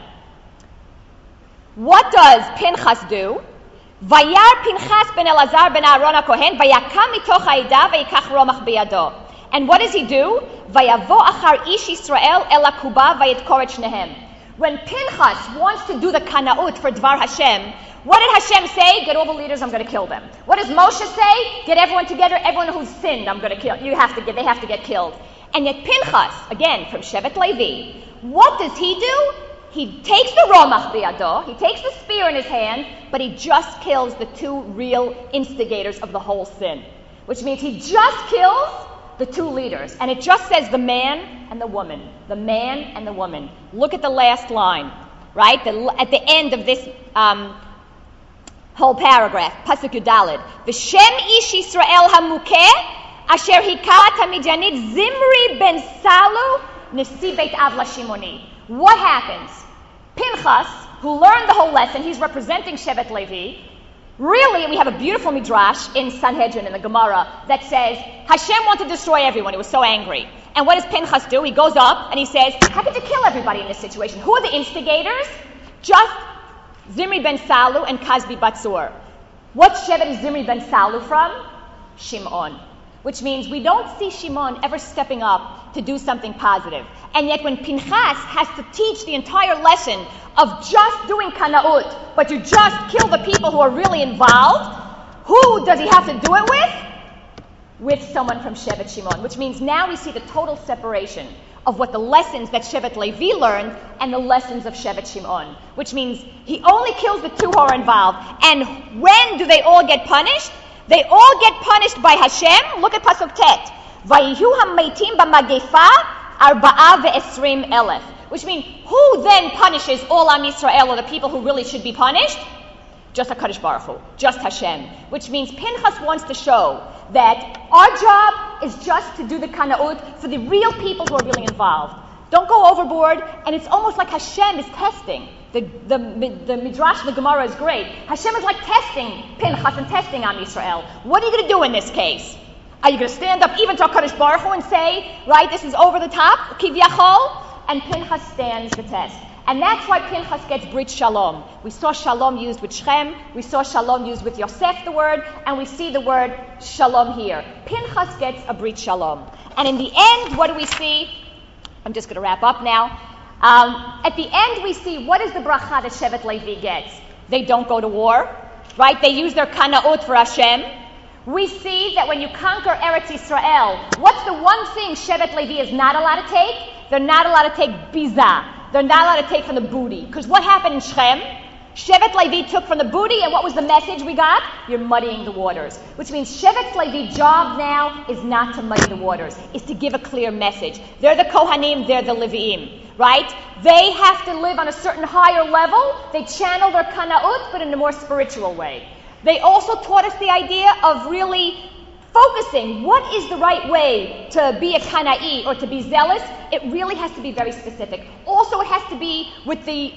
What does Pinchas do? Vayar Pinchas ben Elazar ben Aaron HaKohen vayakam mitoch ha'ida vayikach romach biyado. And what does he do? Vayavo achar ish Yisrael el hakuba vayidkor et shnehem. When Pinchas wants to do the kanaut for Dvar Hashem, what did Hashem say? Get all the leaders, I'm going to kill them. What does Moshe say? Get everyone together, everyone who's sinned, I'm going to kill. They have to get killed. And yet Pinchas, again, from Shevet Levi, what does he do? He takes the Romach Biyado, he takes the spear in his hand, but he just kills the two real instigators of the whole sin. Which means he just kills the two leaders. And it just says the man and the woman. The man and the woman. Look at the last line, right? At the end of this whole paragraph, Pasuk Yudalid. V'shem ish Yisrael hamukeh Asher hikarat hamidyanit Zimri ben Salu nesi beit av lashimoni. What happens? Pinchas, who learned the whole lesson, he's representing Shevet Levi. Really, we have a beautiful midrash in Sanhedrin, in the Gemara, that says, Hashem wanted to destroy everyone. He was so angry. And what does Pinchas do? He goes up and he says, how could you kill everybody in this situation? Who are the instigators? Just Zimri ben Salu and Kazbi Batsur. What Shevet is Zimri ben Salu from? Shimon. Which means we don't see Shimon ever stepping up to do something positive. And yet when Pinchas has to teach the entire lesson of just doing Kana'ut, but you just kill the people who are really involved, who does he have to do it with? With someone from Shevet Shimon. Which means now we see the total separation of what the lessons that Shevet Levi learned and the lessons of Shevet Shimon. Which means he only kills the two who are involved. And when do they all get punished? They all get punished by Hashem. Look at Pasuk Tet. Vayihu hameitim b'magefa arba'a ve'esrim elef. Which means, who then punishes all Am Yisrael, or the people who really should be punished? Just HaKadosh Baruch Hu, just Hashem. Which means Pinchas wants to show that our job is just to do the Kana'ut for the real people who are really involved. Don't go overboard, and it's almost like Hashem is testing. The Midrash, the Gemara is great. Hashem is like testing Pinchas and testing Am Yisrael. What are you going to do in this case? Are you going to stand up even to HaKadosh Baruch Hu and say, right, this is over the top, Kivyachol? And Pinchas stands the test. And that's why Pinchas gets Brit Shalom. We saw Shalom used with Shem, we saw Shalom used with Yosef, the word, and we see the word Shalom here. Pinchas gets a Brit Shalom. And in the end, what do we see? I'm just going to wrap up now. At the end, we see what is the bracha that Shevet Levi gets. They don't go to war, right? They use their Kana'ut for Hashem. We see that when you conquer Eretz Yisrael, what's the one thing Shevet Levi is not allowed to take? They're not allowed to take Bizah. They're not allowed to take from the booty. Because what happened in Shem? Shevet Levi took from the booty, and what was the message we got? You're muddying the waters. Which means Shevet Levi's job now is not to muddy the waters, is to give a clear message. They're the Kohanim, they're the Leviim, right? They have to live on a certain higher level. They channel their Kana'ut, but in a more spiritual way. They also taught us the idea of really focusing. What is the right way to be a Kana'i or to be zealous? It really has to be very specific. Also, it has to be with the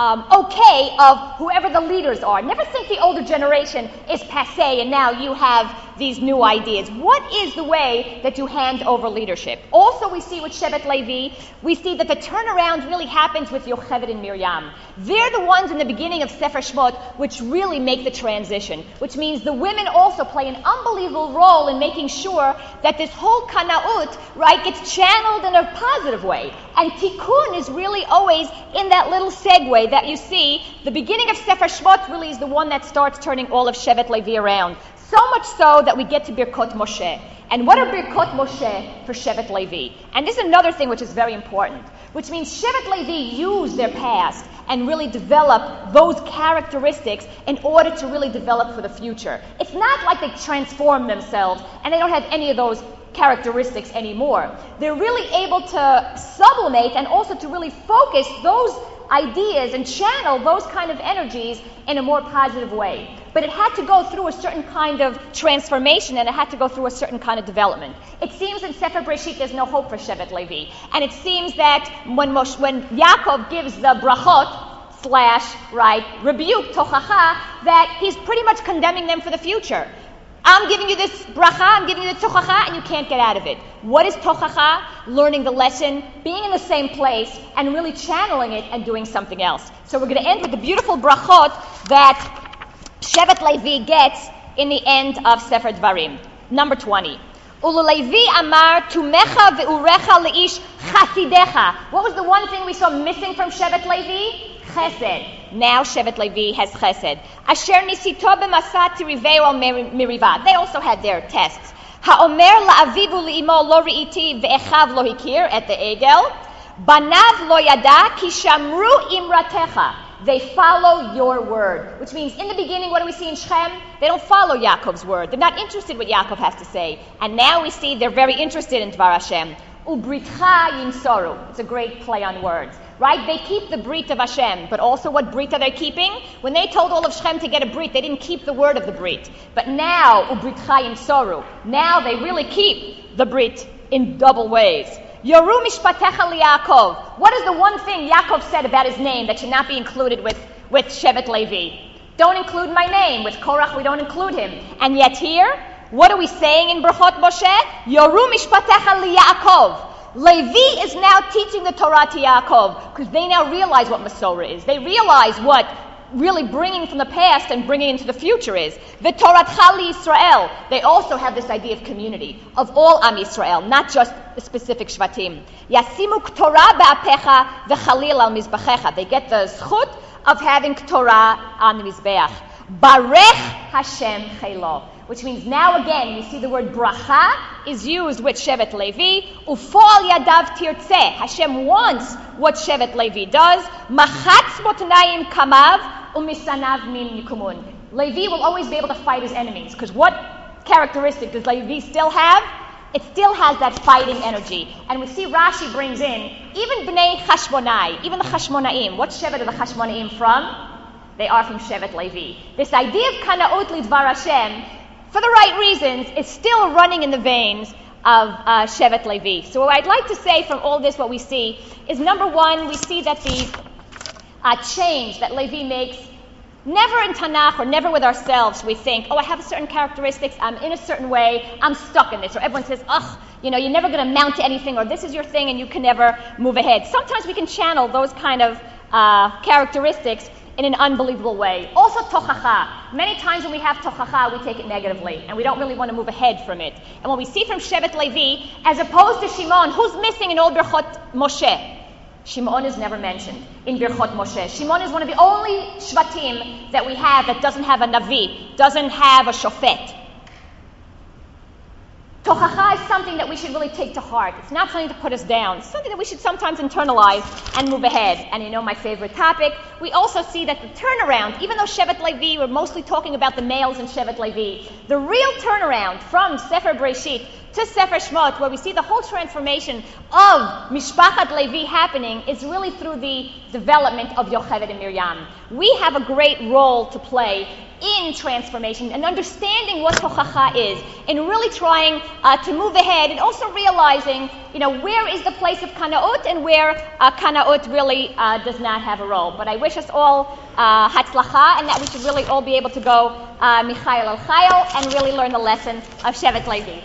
okay of whoever the leaders are. Never think the older generation is passé and now you have these new ideas. What is the way that you hand over leadership? Also, we see with Shevet Levi, we see that the turnaround really happens with Yocheved and Miriam. They're the ones in the beginning of Sefer Shmot which really make the transition, which means the women also play an unbelievable role in making sure that this whole Kana'ut, right, gets channeled in a positive way. And Tikkun is really always in that little segue that you see. The beginning of Sefer Shmot really is the one that starts turning all of Shevet Levi around. So much so that we get to Birkot Moshe. And what are Birkot Moshe for Shevet Levi? And this is another thing which is very important, which means Shevet Levi use their past and really develop those characteristics in order to really develop for the future. It's not like they transform themselves and they don't have any of those characteristics anymore. They're really able to sublimate and also to really focus those ideas and channel those kind of energies in a more positive way. But it had to go through a certain kind of transformation and it had to go through a certain kind of development. It seems in Sefer Breshit there's no hope for Shevet Levi. And it seems that when Yaakov gives the brachot, rebuke, tochacha, that he's pretty much condemning them for the future. I'm giving you this bracha, I'm giving you the tochacha, and you can't get out of it. What is tochacha? Learning the lesson, being in the same place, and really channeling it and doing something else. So we're going to end with the beautiful brachot that Shevet Levi gets in the end of Sefer Dvarim. Number 20. Ulu Levi amar tumecha ve'urecha leish chasidecha. What was the one thing we saw missing from Shevet Levi? Chesed. Now Shevet Levi has chesed. Asher nisito b'masat tiriveu al miriva. They also had their tests. Ha'omer la'avivu li'imo lo ri'iti ve'echav lo hikir at the Egel. Banav lo yada ki shamru imratecha. They follow your word. Which means in the beginning, what do we see in Shem? They don't follow Yaakov's word. They're not interested in what Yaakov has to say. And now we see they're very interested in Dvar Hashem. Ubritcha yimsoru. It's a great play on words. Right? They keep the brit of Hashem. But also what brit are they keeping? When they told all of Shem to get a brit, they didn't keep the word of the brit. But now, ubritcha yimsoru. Now they really keep the brit in double ways. Yoru mishpatecha liYaakov. What is the one thing Yaakov said about his name that should not be included with Shevet Levi? Don't include my name. With Korach, we don't include him. And yet here, what are we saying in Brachot Moshe? Yoru mishpatecha liYaakov. Levi is now teaching the Torah to Yaakov because they now realize what Masorah is. They realize what really bringing from the past and bringing into the future is. V'toratcha liYisrael. They also have this idea of community, of all Am Yisrael, not just the specific Shvatim. Yasimu k'torah ba'apecha v'chalil al mizbachecha. They get the zchut of having Torah on the Mizbeach. Barech Hashem chelo. Which means now again, we see the word bracha is used with Shevet Levi. Ufol yadav tirtzeh. Hashem wants what Shevet Levi does. Machatz motnayim kamav umisanav min yikumun. Levi will always be able to fight his enemies. Because what characteristic does Levi still have? It still has that fighting energy. And we see Rashi brings in, even Bnei Chashmonai, even the Chashmonaim. What Shevet are the Chashmonaim from? They are from Shevet Levi. This idea of Kanaut Lidvar Hashem, for the right reasons, is still running in the veins of Shevet Levi. So what I'd like to say from all this, what we see, is number one, we see that the change that Levi makes, never in Tanakh or never with ourselves, we think, I have certain characteristics, I'm in a certain way, I'm stuck in this. Or everyone says, you're never going to amount to anything, or this is your thing and you can never move ahead. Sometimes we can channel those kind of characteristics in an unbelievable way. Also tochacha. Many times when we have tochacha, we take it negatively, and we don't really want to move ahead from it. And what we see from Shevet Levi, as opposed to Shimon, who's missing in all Birchot Moshe? Shimon is never mentioned in Birchot Moshe. Shimon is one of the only Shvatim that we have that doesn't have a Navi, doesn't have a Shofet. Tochacha is something that we should really take to heart. It's not something to put us down. It's something that we should sometimes internalize and move ahead. And my favorite topic, we also see that the turnaround, even though Shevet Levi, we're mostly talking about the males in Shevet Levi, the real turnaround from Sefer Breshit to Sefer Shmot, where we see the whole transformation of Mishpachat Levi happening, is really through the development of Yocheved and Miriam. We have a great role to play in transformation and understanding what Tochacha is, and really trying to move ahead, and also realizing, where is the place of Kanaut and where Kanaut really does not have a role. But I wish us all Hatzlacha, and that we should really all be able to go Michael al Chayil and really learn the lesson of Shevet Levi.